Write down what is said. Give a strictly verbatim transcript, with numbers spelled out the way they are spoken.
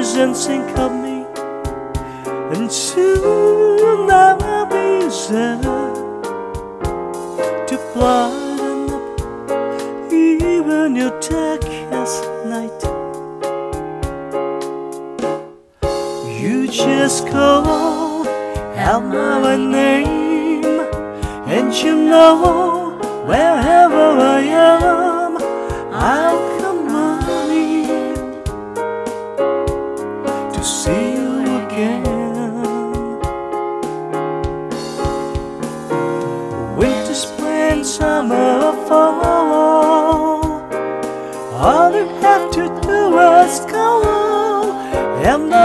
and think of me, and soon I'll be there to brighten up even your darkest night. You just call out my name, and you know wherever I am, I'll come running to see you again. Winter, spring, summer, fall, all you have to do is go, and